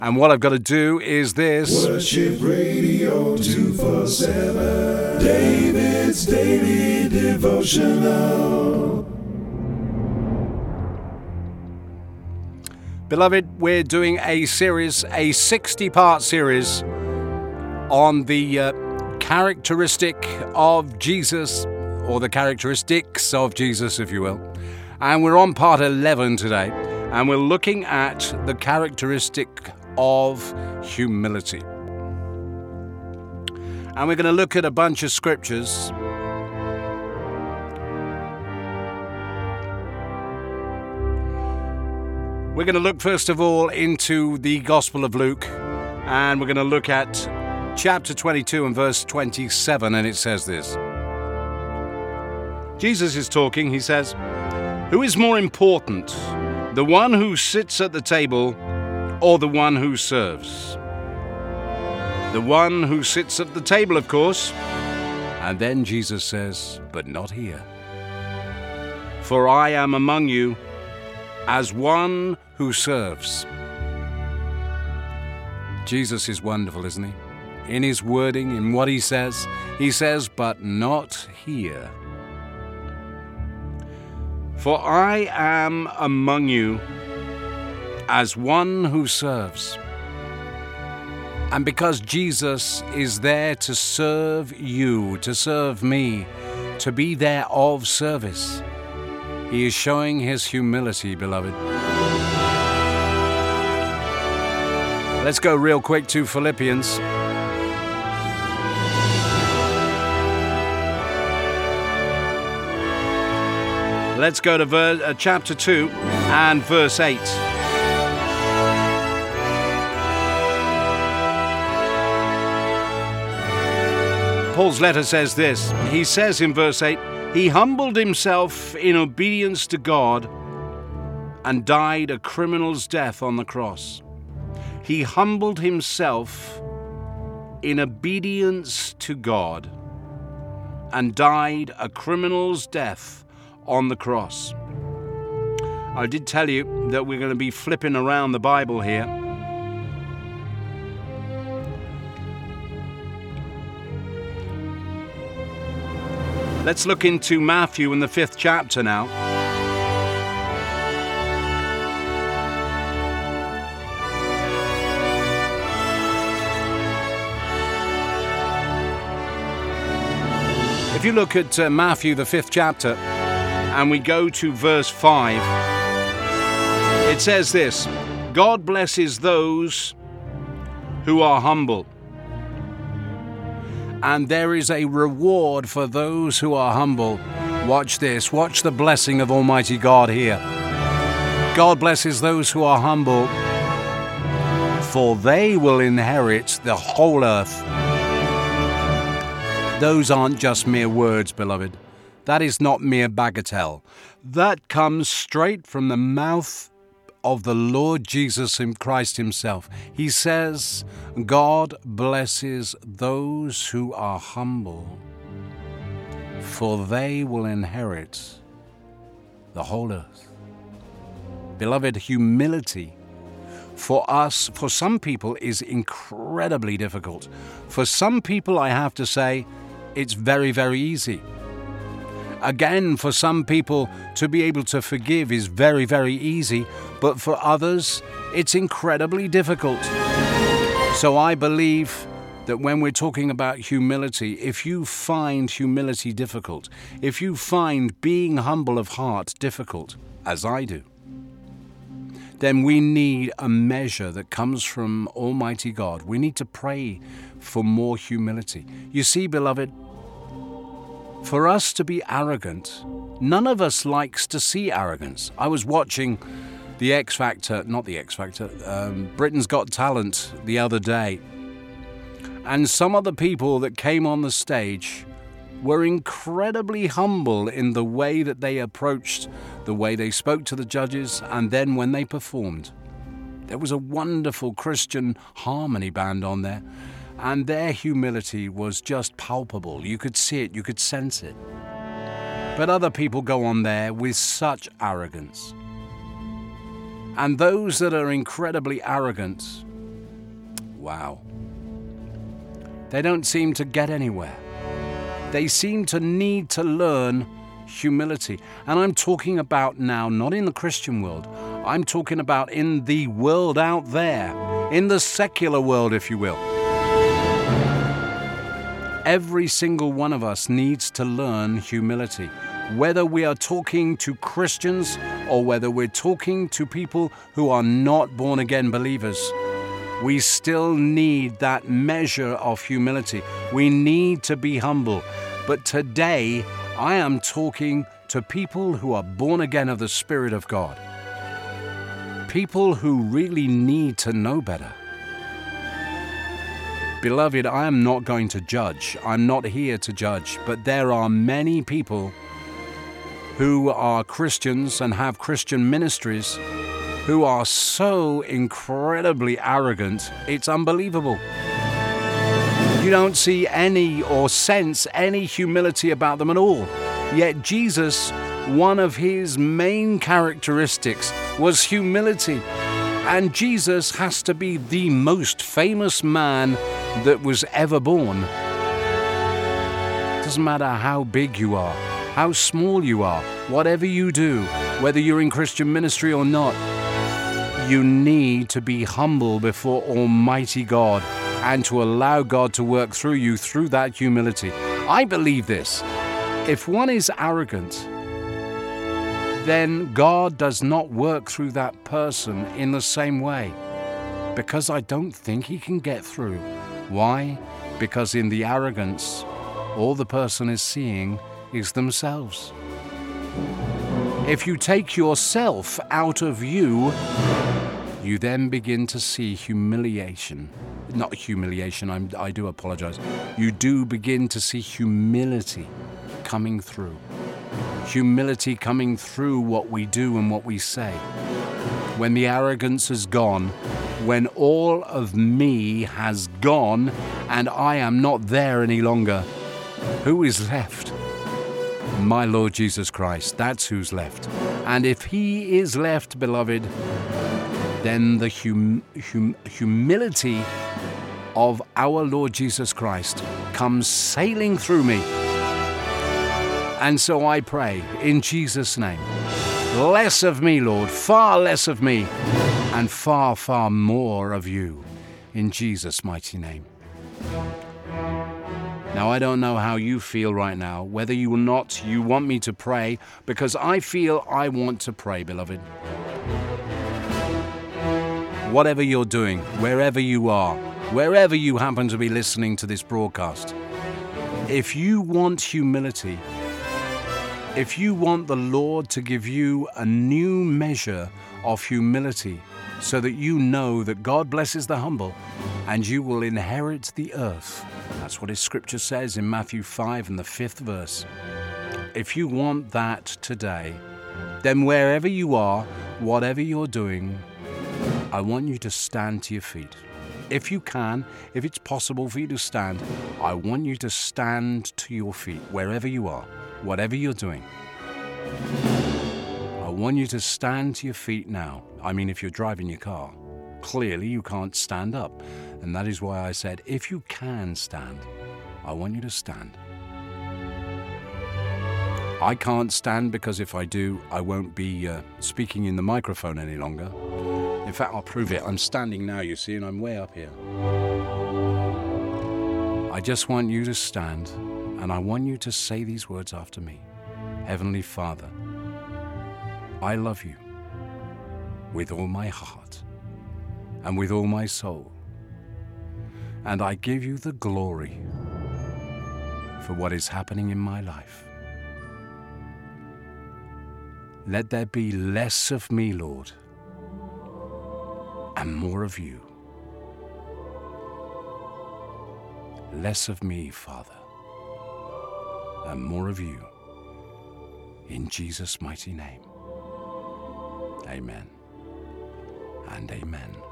And what I've got to do is this. Worship Radio 247, David's Daily Devotional. Beloved, we're doing a series, a 60-part series on the characteristic of Jesus, or the characteristics of Jesus, if you will. And we're on part 11 today, and we're looking at the characteristic of humility. And we're going to look at a bunch of scriptures. We're going to look first of all into the Gospel of Luke, and we're going to look at chapter 22 and verse 27, and it says this. Jesus is talking. He says, "Who is more important, the one who sits at the table or the one who serves?" The one who sits at the table, of course. And then Jesus says, "But not here. For I am among you as one who serves." Jesus is wonderful, isn't he? In his wording, in what he says, "But not here. For I am among you as one who serves." And because Jesus is there to serve you, to serve me, to be there of service, he is showing his humility, beloved. Let's go real quick to Philippians. Let's go to chapter 2 and verse 8. Paul's letter says this. He says in verse 8, "He humbled himself in obedience to God and died a criminal's death on the cross." He humbled himself in obedience to God and died a criminal's death on the cross. I did tell you that we're going to be flipping around the Bible here. Let's look into Matthew in the 5th chapter now. If you look at Matthew, the 5th chapter, and we go to verse 5, it says this, "God blesses those who are humble, and there is a reward for those who are humble." Watch this. Watch the blessing of Almighty God here. God blesses those who are humble, for they will inherit the whole earth. Those aren't just mere words, beloved. That is not mere bagatelle. That comes straight from the mouth of the Lord Jesus Christ himself. He says, God blesses those who are humble, for they will inherit the whole earth. Beloved, humility for us, for some people, is incredibly difficult. For some people, I have to say, it's very, very easy. Again, for some people, to be able to forgive is very, very easy, but for others, it's incredibly difficult. So I believe that when we're talking about humility, if you find humility difficult, if you find being humble of heart difficult, as I do, then we need a measure that comes from Almighty God. We need to pray for more humility. You see, beloved, for us to be arrogant, none of us likes to see arrogance. I was watching Britain's Got Talent the other day, and some of the people that came on the stage were incredibly humble in the way that they approached, the way they spoke to the judges, and then when they performed. There was a wonderful Christian harmony band on there, and their humility was just palpable. You could see it, you could sense it. But other people go on there with such arrogance. And those that are incredibly arrogant Wow. They don't seem to get anywhere. They seem to need to learn humility. And I'm talking about now, not in the Christian world. I'm talking about in the world out there, in the secular world, if you will. Every single one of us needs to learn humility. Whether we are talking to Christians or whether we're talking to people who are not born-again believers, we still need that measure of humility. We need to be humble. But today, I am talking to people who are born again of the Spirit of God. People who really need to know better. Beloved, I am not going to judge. I'm not here to judge. But there are many people who are Christians and have Christian ministries who are so incredibly arrogant, it's unbelievable. You don't see any or sense any humility about them at all. Yet Jesus, one of his main characteristics was humility. And Jesus has to be the most famous man that was ever born. It doesn't matter how big you are, how small you are, whatever you do, whether you're in Christian ministry or not, you need to be humble before Almighty God and to allow God to work through you through that humility. I believe this. If one is arrogant, then God does not work through that person in the same way, because I don't think he can get through. Why? Because in the arrogance, all the person is seeing is themselves. If you take yourself out of you, you then begin to see humiliation. Not humiliation, I do apologize. You do begin to see humility coming through. Humility coming through what we do and what we say. When the arrogance is gone, when all of me has gone and I am not there any longer, who is left? My Lord Jesus Christ, that's who's left. And if he is left, beloved, then the humility of our Lord Jesus Christ comes sailing through me. And so I pray in Jesus' name, less of me, Lord, far less of me, and far, far more of you, in Jesus' mighty name. Now, I don't know how you feel right now, whether you or not you want me to pray, because I feel I want to pray, beloved. Whatever you're doing, wherever you are, wherever you happen to be listening to this broadcast, if you want humility, if you want the Lord to give you a new measure of humility so that you know that God blesses the humble and you will inherit the earth. That's what his scripture says in Matthew 5 and the 5th verse. If you want that today, then wherever you are, whatever you're doing, I want you to stand to your feet. If you can, if it's possible for you to stand, I want you to stand to your feet, wherever you are, whatever you're doing. I want you to stand to your feet now. I mean, if you're driving your car, clearly you can't stand up. And that is why I said, if you can stand, I want you to stand. I can't stand because if I do, I won't be speaking in the microphone any longer. In fact, I'll prove it. I'm standing now, you see, and I'm way up here. I just want you to stand, and I want you to say these words after me. Heavenly Father, I love you with all my heart and with all my soul, and I give you the glory for what is happening in my life. Let there be less of me, Lord, and more of you. Less of me, Father, and more of you. In Jesus' mighty name. Amen and amen.